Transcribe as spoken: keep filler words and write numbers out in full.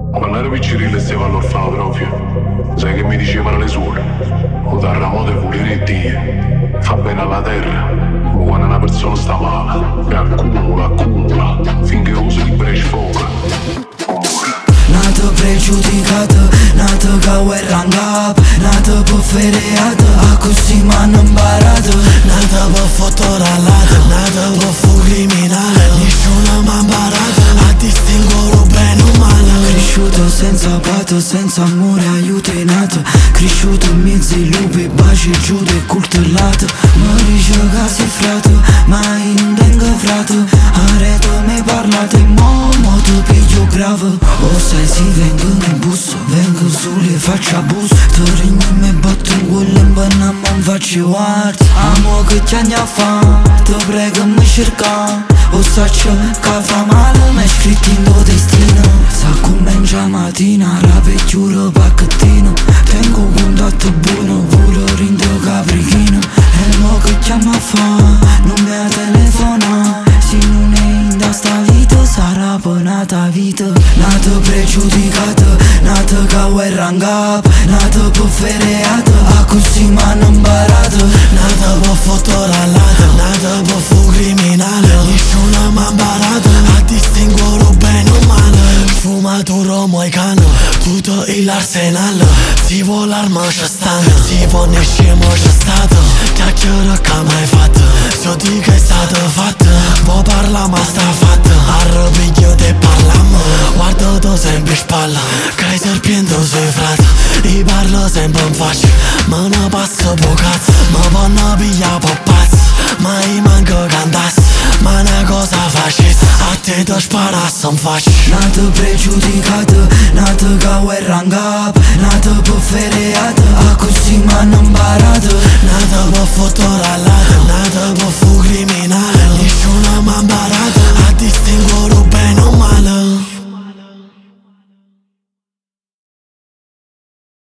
Quando ero piccirilla e stavo all'orfanotrofio, sai che mi dicevano le suore? O da ramote pulire Dio, fa bene alla terra. O quando una persona sta male, e accumula, accumula, finché usa il break sfoga. Nato pregiudicato, nato ca uè rangap, nato po' fereato, a così m'hanno imparato. Nato po' fotoralato, nato po' fu criminale, nessuno m'ha imparato a distinguere bene o male. Cresciuto senza pato, senza amore, aiuto in nato. Cresciuto in mezzo ai lupi, baci giudo e cultullato. Morisce casi frato, mai non tengo frato. Areto mi parlato e mo, mo tu piglio bravo. O sai si vengo in busso, vengo su le faccio abuso. Torino e me botto in quello in banna ma non faccio guarda. Amo che ti anni a fa, ti prego mi cerca. O saccio che fa male, mi è scritto in tuo destino. Sa come in già mattina, rape chiuro pacchettino. Tengo un contatto buono, pure rindo caprichino. E mo che chiama a fa, non mi ha telefona. Se non è in da sta vita, sarà poi nata vita. Nato pregiudicato, nato ca uè rangap, nato po' fereato, a così m'hanno imparato. Nato po' fotoralato, nato po' fu criminale, nessuno m'ha imparato a distinguere bene o male. Fumaturo moicano, tutto l'arsenal. Si vuole l'arma c'è stanno, si vuole ne scemo c'è stato. Chiacchiere che mai fatto, so di che è stato fatto. Vo parla ma sta fatto, arropiglio te parlammo. Guardo tu sempre in spalla, che hai serpiente sui frati. Ti parlo sempre in faccia, ma ne passo po' cazzo. Ma vanno piglia po' pazzo, mai manco cantassi. Ma una cosa facessi, a te ti sparasse in faccia. Nato pregiudicato, nato ca uè rangap, nato po' fereato, a così m'hanno imparato. Nato po' fotoralato,